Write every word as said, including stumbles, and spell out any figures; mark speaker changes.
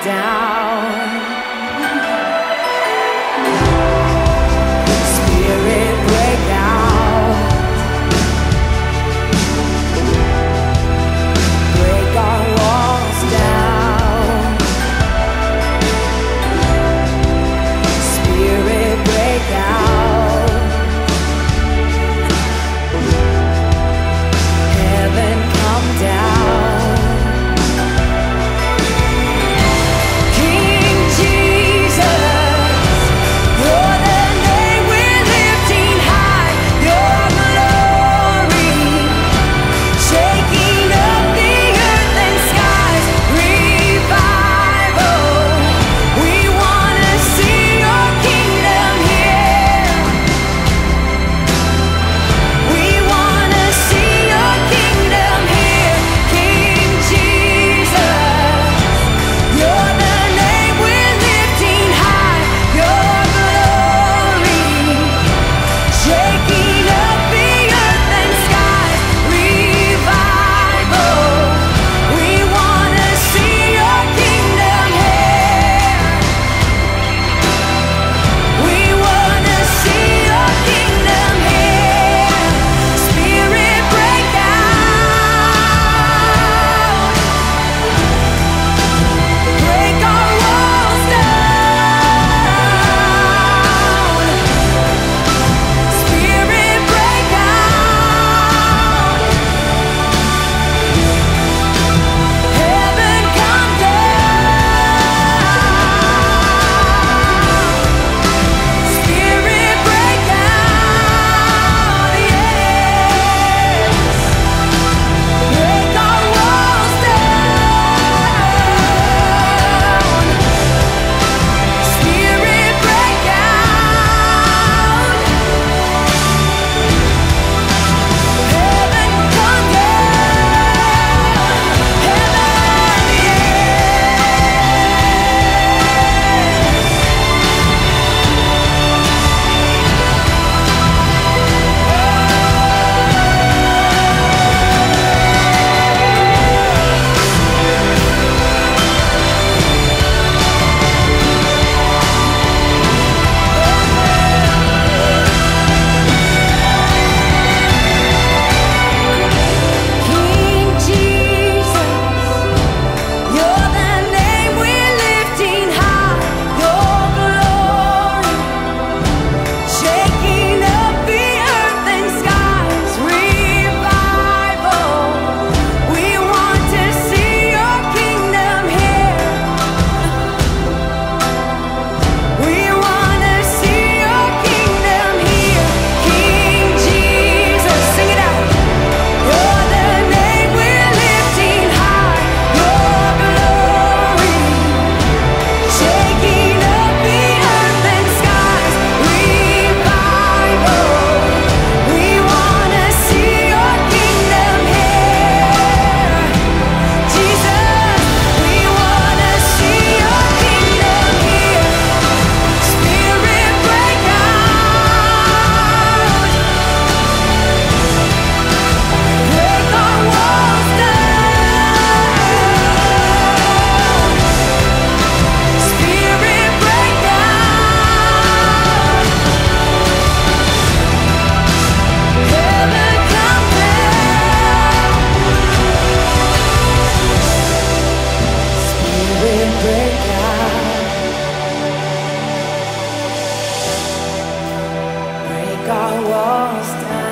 Speaker 1: down. Spirit break out. Break our walls down. Spirit break out. Heaven come down. King Jesus, you're the name we're lifting high. Your glory, shaking up the earth and skies. Revival, we wanna see your kingdom here. We wanna see your kingdom here. King Jesus, you're the name we're lifting high. Your glory, shaking up the earth and skies. Revival, we wanna see your kingdom here. We wanna see your kingdom here. Spirit break out. Break our walls down. Spirit break out. Heaven come down. Spirit break out. Yes. Break our walls down. Spirit break out. Heaven come down. Heaven, King Jesus, you're the name we're lifting high. Your glory, shaking up the earth and skies. Revival, we want to see your kingdom here. We want to see your kingdom here. King Jesus, sing it out. You're the name we're lifting high. Your glory, shaking up the earth and skies. Revival, we wanna see your kingdom here. Jesus, we wanna see your kingdom here. Spirit break out. Break our walls down. Spirit break out. Heaven come down. Spirit break out. Break our walls down.